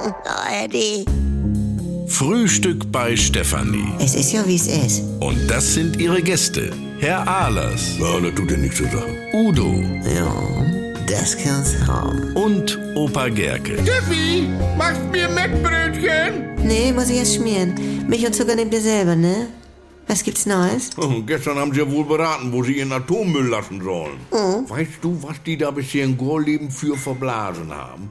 ARD. Frühstück bei Stefanie. Es ist ja, wie es ist. Und das sind ihre Gäste. Herr Ahlers. Ja, das tut dir nichts zu sagen. Udo. Ja, das kann's haben. Und Opa Gerke. Steffi, machst mir Mettbrötchen? Nee, muss ich erst schmieren. Milch und Zucker nehmt ihr selber, ne? Was gibt's Neues? Gestern haben sie ja wohl beraten, wo sie ihren Atommüll lassen sollen. Weißt du, was die da bisher in Gorleben für verblasen haben?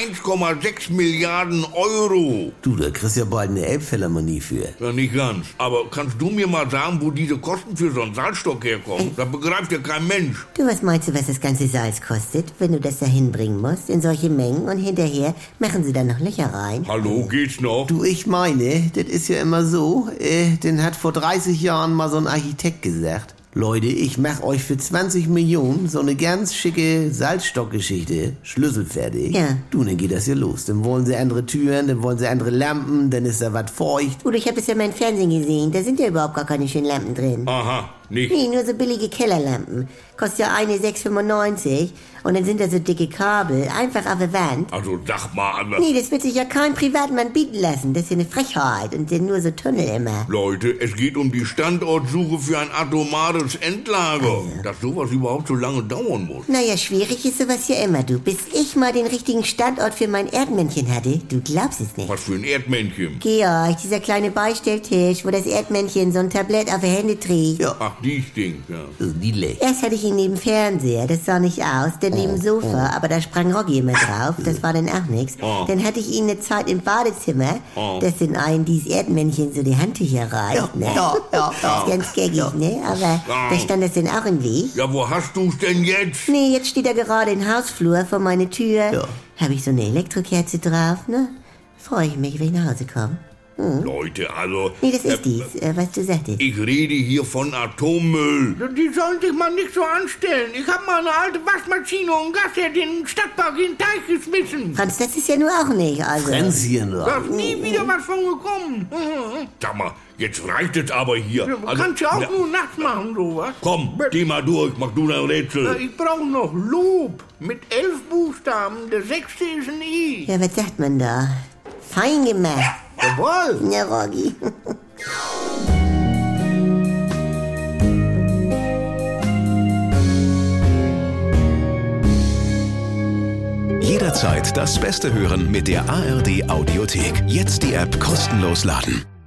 1,6 Milliarden Euro. Du, da kriegst ja bald eine Elbphilharmonie für. Ja, nicht ganz. Aber kannst du mir mal sagen, wo diese Kosten für so einen Salzstock herkommen? Das begreift ja kein Mensch. Du, was meinst du, was das ganze Salz kostet, wenn du das da hinbringen musst, in solche Mengen, und hinterher machen sie da noch Löcher rein? Hallo, geht's noch? Du, ich meine, das ist ja immer so, den hat vor 30 Jahren mal so ein Architekt gesagt. Leute, ich mach euch für 20 Millionen so eine ganz schicke Salzstockgeschichte, schlüsselfertig. Ja. Du, dann geht das ja los. Dann wollen sie andere Türen, dann wollen sie andere Lampen, dann ist da was feucht. Oder ich habe es ja mal im Fernsehen gesehen, da sind ja überhaupt gar keine schönen Lampen drin. Aha, nicht. Nee, nur so billige Kellerlampen. Kostet ja eine 6,95 und dann sind da so dicke Kabel, einfach auf der Wand. Also sag mal, Nee, das wird sich ja kein Privatmann bieten lassen. Das ist ja eine Frechheit und sind nur so Tunnel immer. Leute, es geht um die Standortsuche für ein atomares Endlager. Dass sowas überhaupt so lange dauern muss. Naja, schwierig ist sowas ja immer, du. Bis ich mal den richtigen Standort für mein Erdmännchen hatte, du glaubst es nicht. Was für ein Erdmännchen. Georg, dieser kleine Beistelltisch, wo das Erdmännchen so ein Tablett auf die Hände trägt. Ja. Ach, die Ding, ja. Das ist niedlich. Erst hatte ich ihn neben Fernseher, das sah nicht aus, dann neben Sofa, aber da sprang Rocky immer drauf, das war dann auch nichts. Dann hatte ich ihn eine Zeit im Badezimmer, das sind allen dieses Erdmännchen so die Handtücher reicht, ne? Ja. Das ist ganz gaggig, ne? Aber da stand das dann auch im Weg. Ja, wo hast du's denn jetzt? Nee, jetzt steht er gerade im Hausflur vor meine Tür. Ja. Habe ich so eine Elektrokerze drauf, ne? Freue ich mich, wenn ich nach Hause komme. Leute, also... Nee, das ist dies, was du sagtest. Ich rede hier von Atommüll. Die sollen sich mal nicht so anstellen. Ich hab mal eine alte Waschmaschine und Gasherd in den Stadtpark in den Teich geschmissen. Franz, das ist ja nur auch nicht, also. Fränzchen Da drauf. ist nie wieder was von gekommen. Sag mal, jetzt reicht es aber hier. Du kannst ja auch nur nachts machen, sowas. Komm, geh mal durch, mach du dein Rätsel. Ich brauche noch Lob. Mit 11 Buchstaben. Der 6. ist ein I. Ja, was sagt man da? Fein gemacht. Jawohl. Ja, Rogi. Jederzeit das Beste hören mit der ARD Audiothek. Jetzt die App kostenlos laden.